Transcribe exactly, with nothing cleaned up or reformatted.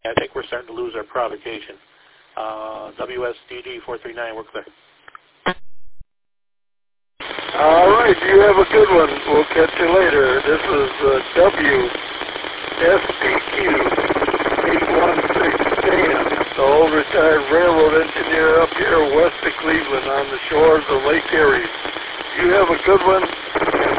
I think we're starting to lose our provocation. Uh, W S D D four three nine, we're clear. All right, you have a good one. We'll catch you later. This is uh, W S P Q eight one six Dan, the old retired railroad engineer up here west of Cleveland on the shores of Lake Erie. You have a good one.